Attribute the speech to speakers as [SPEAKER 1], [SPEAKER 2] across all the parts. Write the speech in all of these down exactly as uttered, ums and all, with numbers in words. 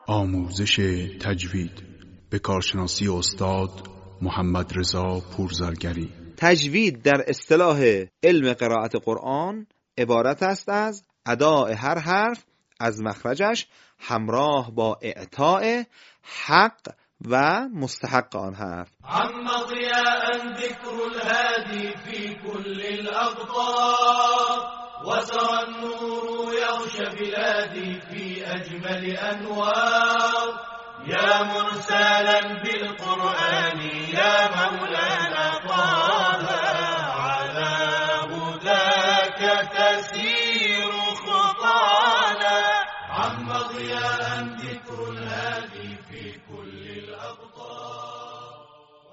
[SPEAKER 1] آموزش تجوید به کارشناسی استاد محمد رضا پورزرگری.
[SPEAKER 2] تجوید در اصطلاح علم قرائت قرآن عبارت است از اداء هر حرف از مخرجش همراه با اعطاء حق و مستحق آن حرف.
[SPEAKER 3] عم ضیاء ذکر الهادی فی کل الاقطار وسرى النور يغشى بلادي في أجمل أنوار يا مرسلا بالقرآن يا مولانا طه على هداك تسير خطانا عم ضياء ذكر الهادي في كل الأقطار.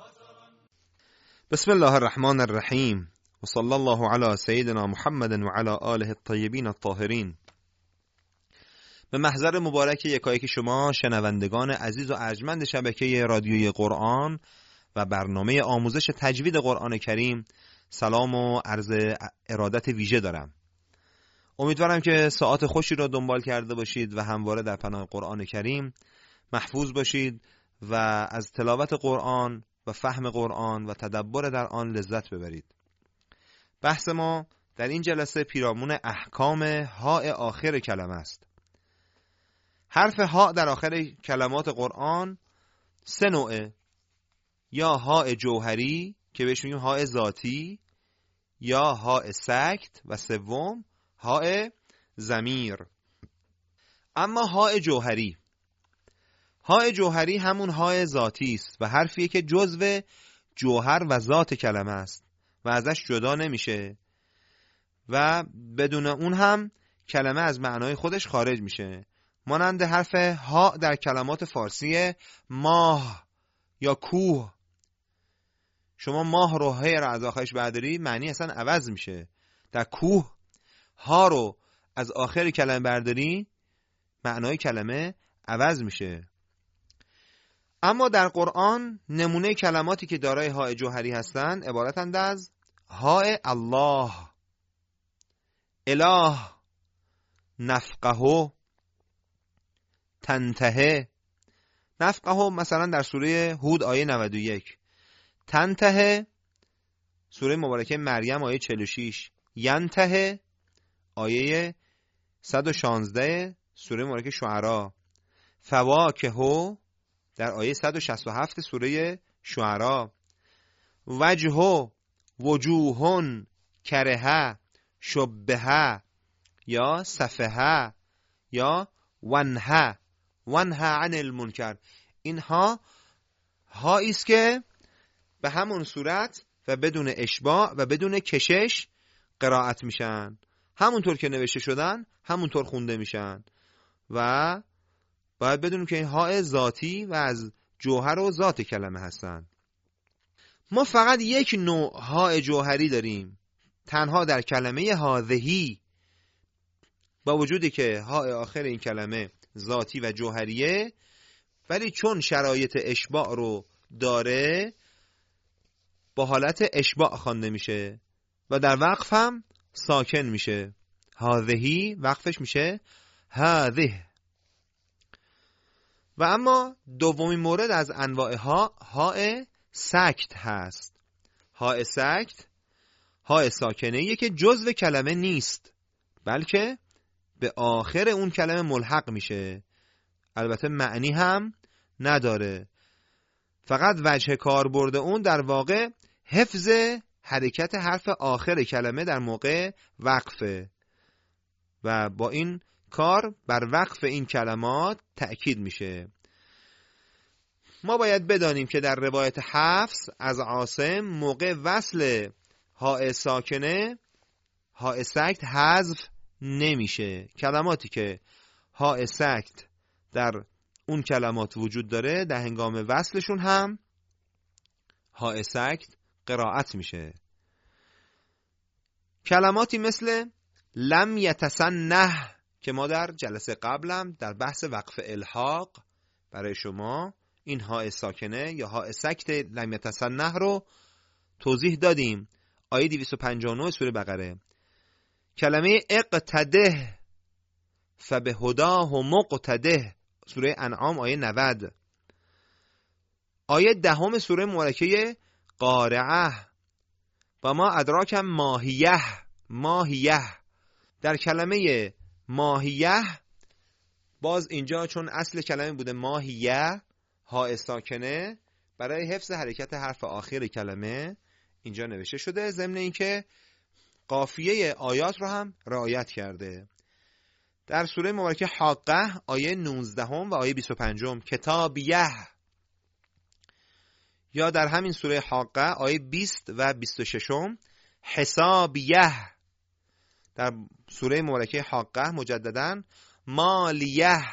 [SPEAKER 2] بسم الله الرحمن الرحیم و صلی الله علی سیدنا محمد و علی آله الطیبین الطاهرین. به محضر مبارک یکایک شما شنوندگان عزیز و ارجمند شبکه رادیوی قرآن و برنامه آموزش تجوید قرآن کریم سلام و عرض ارادت ویژه دارم. امیدوارم که ساعات خوشی را دنبال کرده باشید و همواره در پناه قرآن کریم محفوظ باشید و از تلاوت قرآن و فهم قرآن و تدبر در آن لذت ببرید. بحث ما در این جلسه پیرامون احکام هاء آخر کلمه است. حرف هاء در آخر کلمات قرآن سه نوعه، یا هاء جوهری که بهش میگیم هاء ذاتی، یا هاء سکت و سوم هاء ضمیر. اما هاء جوهری هاء جوهری همون هاء ذاتی است و حرفیه که جزو جوهر و ذات کلمه است و ازش جدا نمیشه و بدون اون هم کلمه از معنای خودش خارج میشه، مانند حرف ها در کلمات فارسی ماه یا کوه. شما ماه رو هی رو از آخرش برداری معنی اصلا عوض میشه. در کوه ها رو از آخر کلمه برداری معنای کلمه عوض میشه. اما در قرآن نمونه کلماتی که دارای هاء جوهری هستند عبارتند از هاء الله، اله، نفقه، تنتهه. نفقه مثلا در سوره هود آیه نود و یک، تنتهه سوره مبارکه مریم آیه چهل و شش، ینتهه آیه صد و شانزده سوره مبارکه شعراء، فواکه در آیه صد و شصت و هفت سوره شعراء، وجه، وجوهن، کرهه، شبهه یا صفحه یا ونهه، ونهه عن المنکر. اینها هایی است که به همون صورت و بدون اشباع و بدون کشش قرائت میشن، همونطور که نوشته شدن همونطور خونده میشن و باید بدونیم که این های ذاتی و از جوهر و ذات کلمه هستن. ما فقط یک نوع های جوهری داریم، تنها در کلمه هذهی، با وجودی که های آخر این کلمه ذاتی و جوهریه، ولی چون شرایط اشباع رو داره با حالت اشباع خوانده میشه و در وقف هم ساکن میشه. هذهی وقفش میشه هذه. و اما دومین مورد از انواع ها هاء سکت هست. هاء سکت هاء ساکنه‌ایه که جزو کلمه نیست بلکه به آخر اون کلمه ملحق میشه، البته معنی هم نداره، فقط وجه کاربرد اون در واقع حفظ حرکت حرف آخر کلمه در موقع وقفه و با این کار بر وقف این کلمات تأکید میشه. ما باید بدانیم که در روایت حفص از عاصم موقع وصل هاء ساکنه هاء سکت حذف نمیشه. کلماتی که هاء سکت در اون کلمات وجود داره در هنگام وصلشون هم هاء سکت قرائت میشه. کلماتی مثل لم یتسنه که ما در جلسه قبلم در بحث وقف الحاق برای شما این هاء ساکنه یا هاء سکت لم یتسنه رو توضیح دادیم. آیه دویست و پنجاه و نه سوره بقره. کلمه اقتده فبهداه مقتده سوره انعام آیه نود. آیه دهم سوره مبارکه قارعه و ما ادراک ماهیه. ماهیه در کلمه ماهیه باز اینجا چون اصل کلمه بوده ماهیه، ها ساکنه، برای حفظ حرکت حرف آخر کلمه اینجا نوشته شده، ضمن اینکه قافیه آیات رو هم رعایت کرده. در سوره مبارکه حاقه آیه نوزده و آیه بیست و پنج کتابیه، یا در همین سوره حاقه آیه بیست و بیست و شش حسابیه. در سوره مبارکه حاقه مجدداً مالیه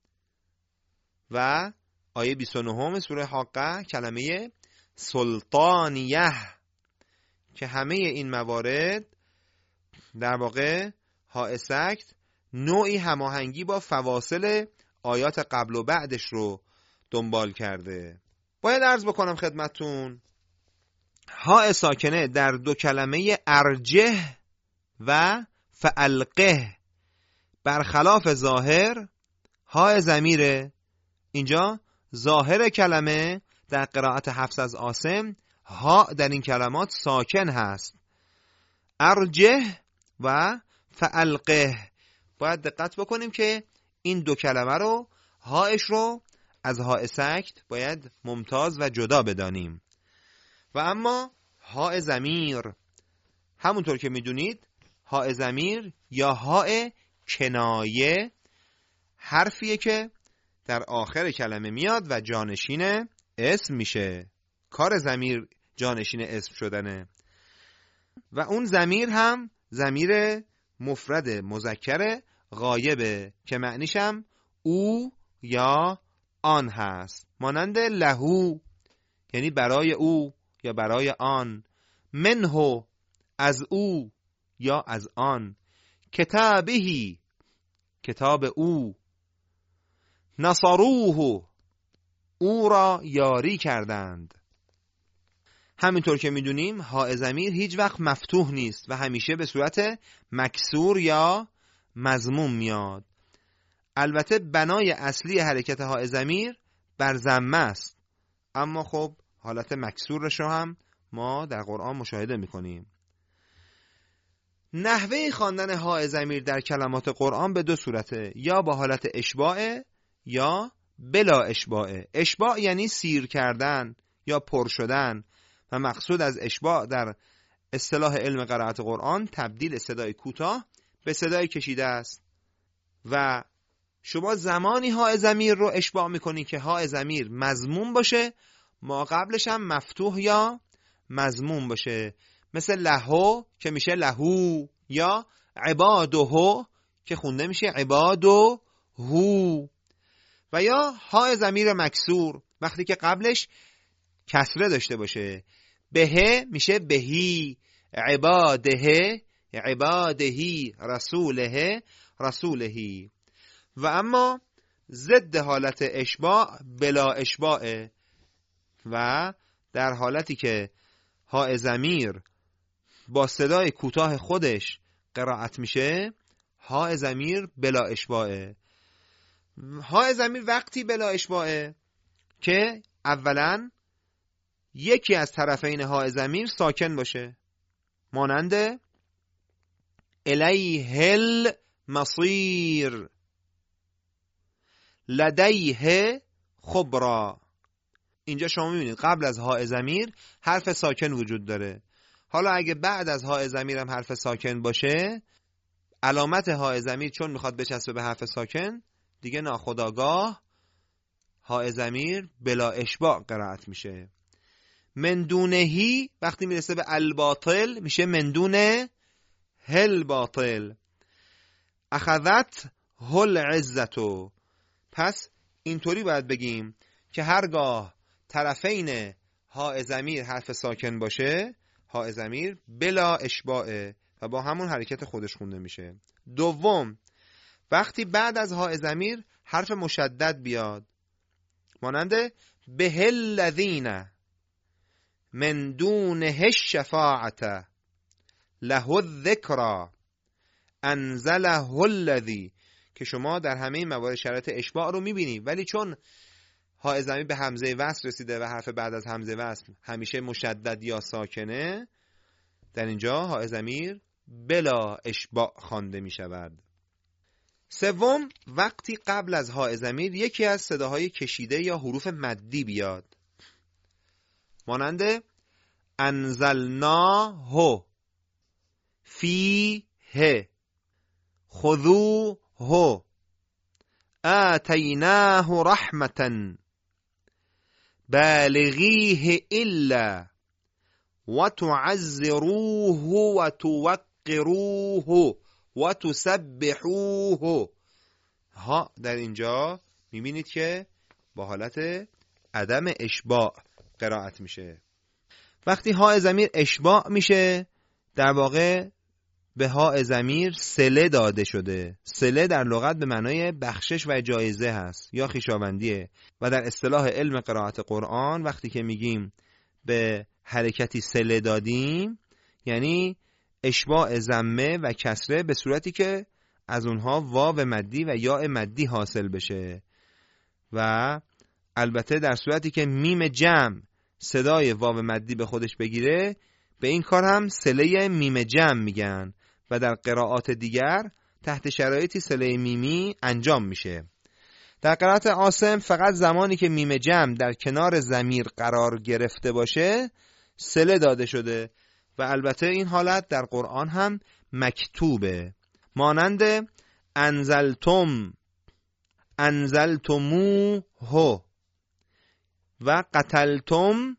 [SPEAKER 2] و آیه بیست و نه سوره حاقه کلمه سلطانیه، که همه این موارد در واقع ها سکت نوعی هماهنگی با فواصل آیات قبل و بعدش رو دنبال کرده. باید عرض بکنم خدمتون ها ساکنه در دو کلمه ارجه و فالقه برخلاف ظاهر ها ضمیره. اینجا ظاهر کلمه در قرائت حفص از عاصم ها در این کلمات ساکن هست. ارجه و فالقه باید دقت بکنیم که این دو کلمه رو هاش رو از ها سکت باید ممتاز و جدا بدانیم. و اما ها ضمیر همونطور که میدونید ها ضمیر یا ها کنایه حرفیه که در آخر کلمه میاد و جانشین اسم میشه. کار ضمیر جانشین اسم شدنه و اون ضمیر هم ضمیر مفرد مذکر غایبه که معنیش هم او یا آن هست، مانند لهو یعنی برای او یا برای آن، منهو از او یا از آن، کتابهی کتاب او، نصروه او را یاری کردند. همینطور که میدونیم ها ضمیر هیچ وقت مفتوح نیست و همیشه به صورت مکسور یا مضموم میاد. البته بنای اصلی حرکت ها ضمیر بر ضمه است، اما خب حالت مکسورش رو هم ما در قرآن مشاهده میکنیم. نحوه خواندن ها ضمیر در کلمات قرآن به دو صورته، یا با حالت اشباع یا بلا اشباع. اشباع یعنی سیر کردن یا پر شدن و مقصود از اشباع در اصطلاح علم قرائت قرآن تبدیل صدای کوتاه به صدای کشیده است. و شما زمانی ها ضمیر رو اشباع میکنی که ها ضمیر مضموم باشه، ما قبلش هم مفتوح یا مضموم باشه، مثل لهو که میشه لهو، یا عباده که خونده میشه عبادو هو، و یا ها ضمیر مکسور وقتی که قبلش کسره داشته باشه، به میشه بهی، عباده عبادهی، رسوله رسولهی. و اما ضد حالت اشباع بلا اشباعه و در حالتی که ها ضمیر با صدای کوتاه خودش قرائت میشه ها ضمیر بلا اشباعه. ها ضمیر وقتی بلا اشباعه که اولا یکی از طرفین ها ضمیر ساکن باشه، مانند الیه المصیر، لدیه خبرا. اینجا شما میبینید قبل از ها ضمیر حرف ساکن وجود داره. حالا اگه بعد از ها ضمیر هم حرف ساکن باشه، علامت ها ضمیر چون میخواد بچسبه به حرف ساکن دیگه ناخودآگاه ها ضمیر بلا اشباع قرائت میشه. مندونهی وقتی میرسه به الباطل میشه مندونه هل باطل. اخذت هل عزتو. پس اینطوری باید بگیم که هرگاه طرفین ها ضمیر حرف ساکن باشه ها ضمیر بلا اشباعه و با همون حرکت خودش خونده میشه. دوم، وقتی بعد از ها ضمیر حرف مشدد بیاد، مانند به الذین من دونه الشفاعة له الذکرى انزله الذی که شما در همه این موارد شرایط اشباع رو میبینی، ولی چون های ضمیر به همزه وصل رسیده و حرف بعد از همزه وصل همیشه مشدد یا ساکنه، در اینجا های ضمیر بلا اشباع خوانده می شود. سوم، وقتی قبل از های ضمیر یکی از صداهای کشیده یا حروف مدی بیاد، مانند انزلناه فیه، خذوه، آتیناه رحمة بالغیه الا وتعزروه وتوقروه وتسبحوه. ها در اینجا میبینید که با حالت عدم اشباع قرائت میشه. وقتی ها ضمیر اشباع میشه، در واقع به ها ضمیر صله داده شده. صله در لغت به معنای بخشش و جایزه هست یا خویشاوندیه و در اصطلاح علم قرائت قرآن وقتی که میگیم به حرکتی صله دادیم، یعنی اشباع ضمه و کسره به صورتی که از اونها واو مدی و یاء مدی حاصل بشه، و البته در صورتی که میم جمع صدای واو مدی به خودش بگیره، به این کار هم صله میم جمع میگن و در قرائات دیگر تحت شرایطی صله میمی انجام میشه. در قرائت عاصم فقط زمانی که میم جمع در کنار ضمیر قرار گرفته باشه صله داده شده و البته این حالت در قرآن هم مکتوبه، مانند انزلتم، انزلتموه و قتلتم،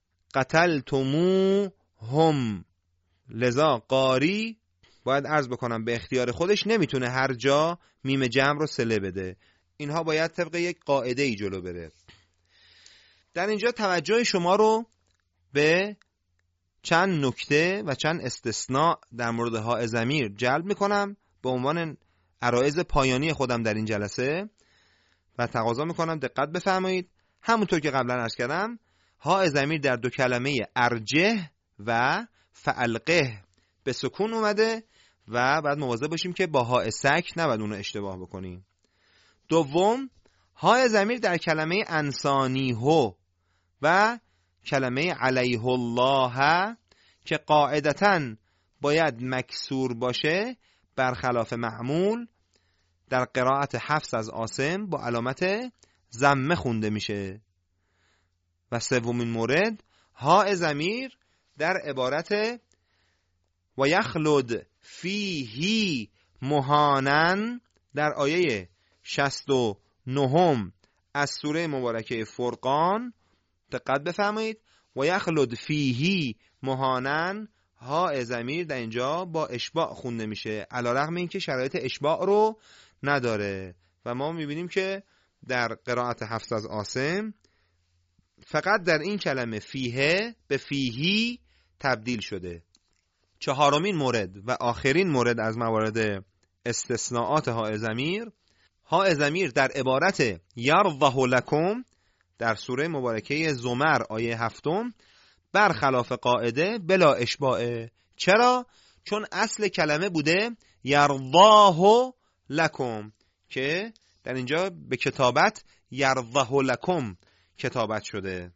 [SPEAKER 2] قتلتموهم. لذا قاری باید عرض بکنم به اختیار خودش نمیتونه هر جا میم جمع رو صله بده، اینها باید طبق یک قاعده ای جلو بره. در اینجا توجه شما رو به چند نکته و چند استثناء در مورد ها ضمیر جلب میکنم به عنوان عرایض پایانی خودم در این جلسه و تقاضا میکنم دقت بفرمایید. همونطور که قبلا عرض کردم، ها ضمیر در دو کلمه ارجه و فالقه به سکون اومده و بعد مواظب باشیم که با ها سکت نباید اون رو اشتباه بکنیم. دوم، ها ضمیر در کلمه انسانیه و کلمه علیه الله که قاعدتاً باید مکسور باشه برخلاف معمول در قرائت حفص از عاصم با علامت ضمه خونده میشه. و سومین مورد، ها ضمیر در عبارت و یخلد فیهی مهانن در آیه شصت و نه از سوره مبارکه فرقان دقت بفرمایید، و یخلد فیهی مهانن، ها ضمیر در اینجا با اشباع خونده میشه علیرغم اینکه شرایط اشباع رو نداره و ما میبینیم که در قرائت حفص از عاصم فقط در این کلمه فیه به فیهی تبدیل شده. چهارمین مورد و آخرین مورد از موارد استثناءات ها ضمیر، ها ضمیر در عبارت یرضه لکم در سوره مبارکه زمر آیه هفتم برخلاف قاعده بلا اشباعه. چرا؟ چون اصل کلمه بوده یرضاه لکم که در اینجا به کتابت یرضه لکم کتابت شده.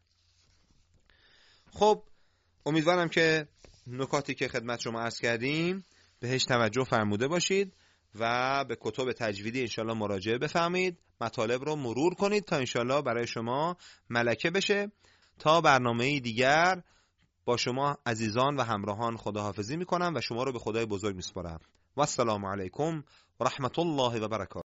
[SPEAKER 2] خب امیدوارم که نکاتی که خدمت شما عرض کردیم بهش توجه فرموده باشید و به کتب تجویدی انشالله مراجعه بفرمایید، مطالب رو مرور کنید تا انشالله برای شما ملکه بشه. تا برنامه دیگر با شما عزیزان و همراهان خداحافظی میکنم و شما رو به خدای بزرگ میسپارم. و السلام علیکم و رحمت الله و برکاته.